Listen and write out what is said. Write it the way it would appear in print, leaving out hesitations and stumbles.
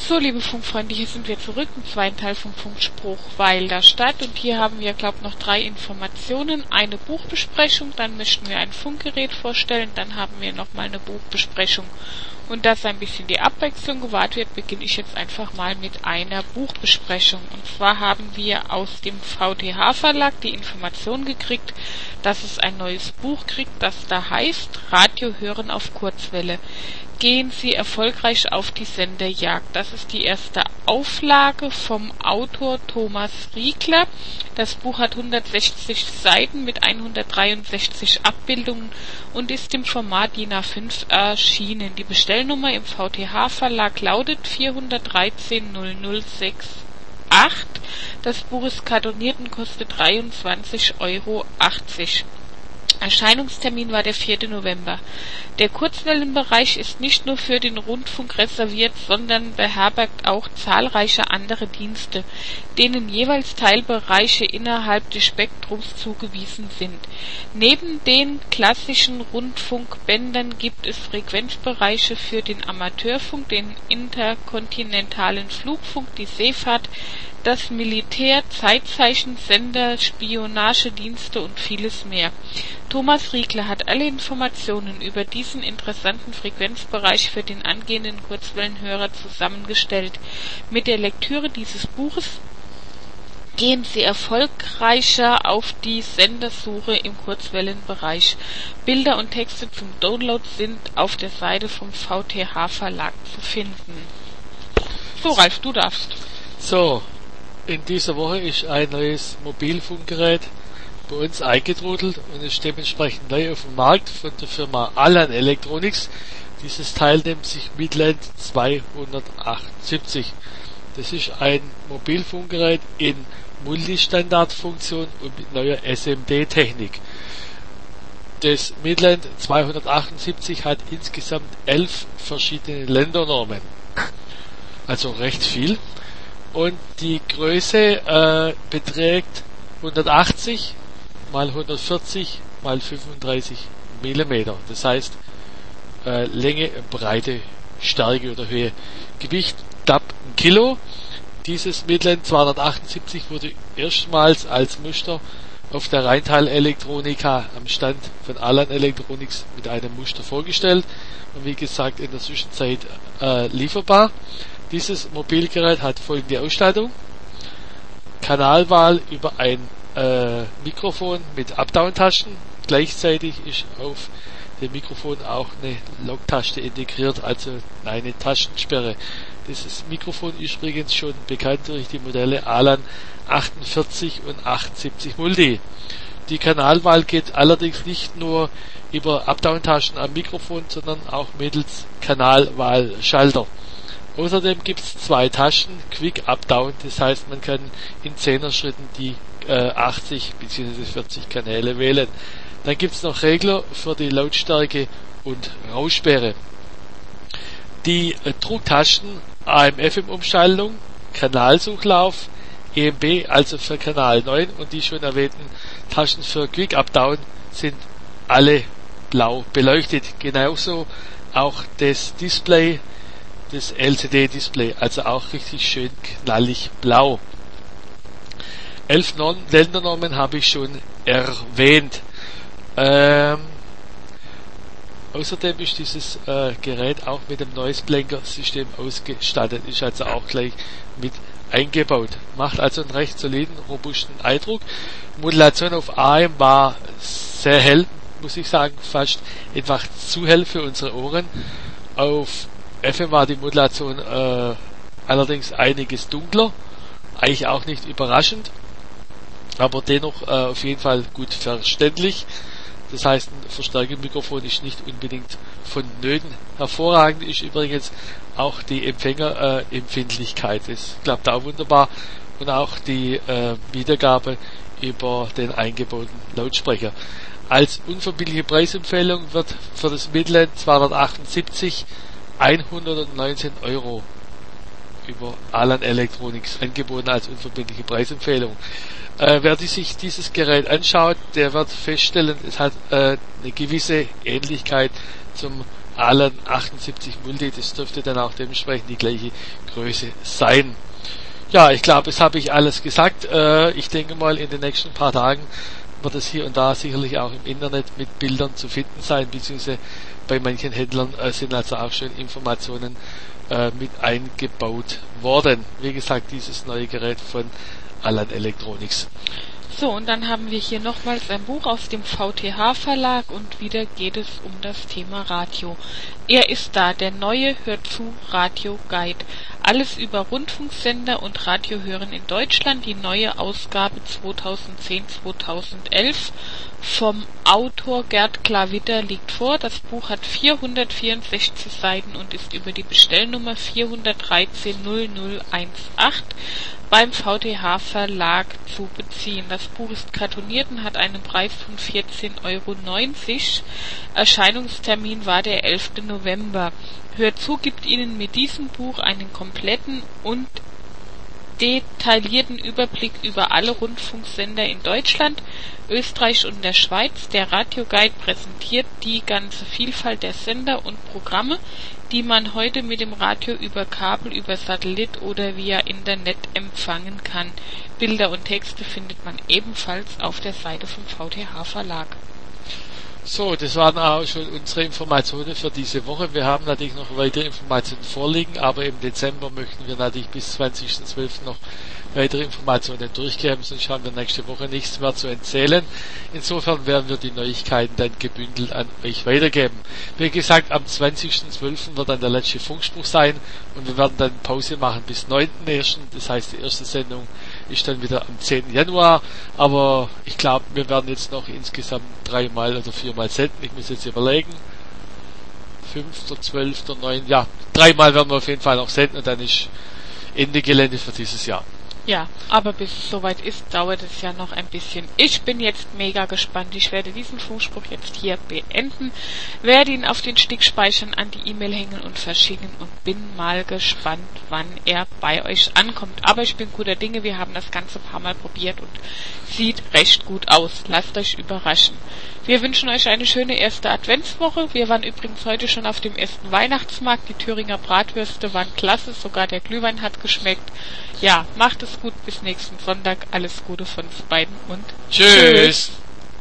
So, liebe Funkfreunde, hier sind wir zurück im zweiten Teil vom Funkspruch Weiler Stadt und hier haben wir, glaube ich, noch 3 Informationen. Eine Buchbesprechung, dann möchten wir ein Funkgerät vorstellen, dann haben wir nochmal eine Buchbesprechung. Und dass ein bisschen die Abwechslung gewahrt wird, beginne ich jetzt einfach mal mit einer Buchbesprechung. Und zwar haben wir aus dem VTH-Verlag die Information gekriegt, dass es ein neues Buch kriegt, das da heißt Radio hören auf Kurzwelle. Gehen Sie erfolgreich auf die Senderjagd. Das ist die erste Auflage vom Autor Thomas Riegler. Das Buch hat 160 Seiten mit 163 Abbildungen und ist im Format DIN A5 erschienen. Die Bestellnummer im VTH-Verlag lautet 413 006. Das Buch ist kartoniert und kostet 23,80 €. Erscheinungstermin war der 4. November. Der Kurzwellenbereich ist nicht nur für den Rundfunk reserviert, sondern beherbergt auch zahlreiche andere Dienste, denen jeweils Teilbereiche innerhalb des Spektrums zugewiesen sind. Neben den klassischen Rundfunkbändern gibt es Frequenzbereiche für den Amateurfunk, den interkontinentalen Flugfunk, die Seefahrt, das Militär, Zeitzeichen, Sender, Spionagedienste und vieles mehr. Thomas Riegler hat alle Informationen über diesen interessanten Frequenzbereich für den angehenden Kurzwellenhörer zusammengestellt. Mit der Lektüre dieses Buches gehen Sie erfolgreicher auf die Sendersuche im Kurzwellenbereich. Bilder und Texte zum Download sind auf der Seite vom VTH Verlag zu finden. So, Ralf, du darfst. So, in dieser Woche ist ein neues Mobilfunkgerät bei uns eingetrudelt und ist dementsprechend neu auf dem Markt von der Firma Alan Electronics. Dieses Teil nennt sich Midland 278. Das ist ein Mobilfunkgerät in Multistandardfunktion und mit neuer SMD-Technik. Das Midland 278 hat insgesamt 11 verschiedene Ländernormen. Also recht viel. Und die Größe beträgt 180 mal 140 mal 35 mm. Das heißt Länge, Breite, Stärke oder Höhe. Gewicht knapp 1 Kilo. Dieses Midland 278 wurde erstmals als Muster auf der Rheintal Elektronika am Stand von Alan Electronics mit einem Muster vorgestellt und wie gesagt in der Zwischenzeit lieferbar. Dieses Mobilgerät hat folgende Ausstattung: Kanalwahl über ein Mikrofon mit Up-Down-Tasten. Gleichzeitig ist auf dem Mikrofon auch eine Lock-Taste integriert, also eine Tastensperre. Dieses Mikrofon ist übrigens schon bekannt durch die Modelle Alan 48 und 78 Multi. Die Kanalwahl geht allerdings nicht nur über Up-Down-Tasten am Mikrofon, sondern auch mittels Kanalwahlschalter. Außerdem gibt es 2 Tasten, Quick Up Down, das heißt man kann in 10er Schritten die 80 bzw. 40 Kanäle wählen. Dann gibt es noch Regler für die Lautstärke und Raussperre. Die Drucktasten AM/FM-Umschaltung, Kanalsuchlauf, EMB, also für Kanal 9 und die schon erwähnten Tasten für Quick Up Down sind alle blau beleuchtet. Genauso auch das Display, das LCD-Display, also auch richtig schön knallig blau. 11 Ländernormen habe ich schon erwähnt. Außerdem ist dieses Gerät auch mit dem Noise-Blanker-System ausgestattet, ist also auch gleich mit eingebaut. Macht also einen recht soliden, robusten Eindruck. Modulation auf AM war sehr hell, muss ich sagen, fast etwas zu hell für unsere Ohren. Auf FM war die Modulation allerdings einiges dunkler, eigentlich auch nicht überraschend, aber dennoch auf jeden Fall gut verständlich. Das heißt, ein Verstärkermikrofon ist nicht unbedingt vonnöten. Hervorragend ist übrigens auch die Empfängerempfindlichkeit. Das klappt auch wunderbar und auch die Wiedergabe über den eingebauten Lautsprecher. Als unverbindliche Preisempfehlung wird für das Midland 278 119 € über Alan Electronics angeboten als unverbindliche Preisempfehlung. Wer sich dieses Gerät anschaut, der wird feststellen, es hat eine gewisse Ähnlichkeit zum Allen 78 Multi, das dürfte dann auch dementsprechend die gleiche Größe sein. Ja, ich glaube, das habe ich alles gesagt. Ich denke mal, in den nächsten paar Tagen wird es hier und da sicherlich auch im Internet mit Bildern zu finden sein, beziehungsweise bei manchen Händlern sind also auch schon Informationen mit eingebaut worden. Wie gesagt, dieses neue Gerät von Allen Electronics. So, und dann haben wir hier nochmals ein Buch aus dem VTH Verlag und wieder geht es um das Thema Radio. Er ist da, der neue Hör zu Radio Guide. Alles über Rundfunksender und Radiohören in Deutschland, die neue Ausgabe 2010-2011 vom Autor Gerd Klavitter liegt vor. Das Buch hat 464 Seiten und ist über die Bestellnummer 413-0018 beim VTH Verlag zu beziehen. Das Buch ist kartoniert und hat einen Preis von 14,90 €. Erscheinungstermin war der 11. November. Hör zu gibt Ihnen mit diesem Buch einen kompletten und detaillierten Überblick über alle Rundfunksender in Deutschland, Österreich und der Schweiz. Der Radioguide präsentiert die ganze Vielfalt der Sender und Programme, die man heute mit dem Radio über Kabel, über Satellit oder via Internet empfangen kann. Bilder und Texte findet man ebenfalls auf der Seite vom VTH Verlag. So, das waren auch schon unsere Informationen für diese Woche. Wir haben natürlich noch weitere Informationen vorliegen, aber im Dezember möchten wir natürlich bis 20.12. noch weitere Informationen durchgeben, sonst haben wir nächste Woche nichts mehr zu erzählen. Insofern werden wir die Neuigkeiten dann gebündelt an euch weitergeben. Wie gesagt, am 20.12. wird dann der letzte Funkspruch sein und wir werden dann Pause machen bis 9.1. Das heißt, die erste Sendung ist dann wieder am 10. Januar, aber ich glaube, wir werden jetzt noch insgesamt 3-mal oder 4-mal senden. Ich muss jetzt überlegen. 5., 12., 9. Ja, 3-mal werden wir auf jeden Fall noch senden und dann ist Ende Gelände für dieses Jahr. Ja, aber bis es soweit ist, dauert es ja noch ein bisschen. Ich bin jetzt mega gespannt. Ich werde diesen Funkspruch jetzt hier beenden, werde ihn auf den Stick speichern, an die E-Mail hängen und verschicken und bin mal gespannt, wann er bei euch ankommt. Aber ich bin guter Dinge, wir haben das Ganze ein paar Mal probiert und sieht recht gut aus. Lasst euch überraschen. Wir wünschen euch eine schöne erste Adventswoche. Wir waren übrigens heute schon auf dem ersten Weihnachtsmarkt. Die Thüringer Bratwürste waren klasse, sogar der Glühwein hat geschmeckt. Ja, macht es gut, bis nächsten Sonntag. Alles Gute von uns beiden und tschüss.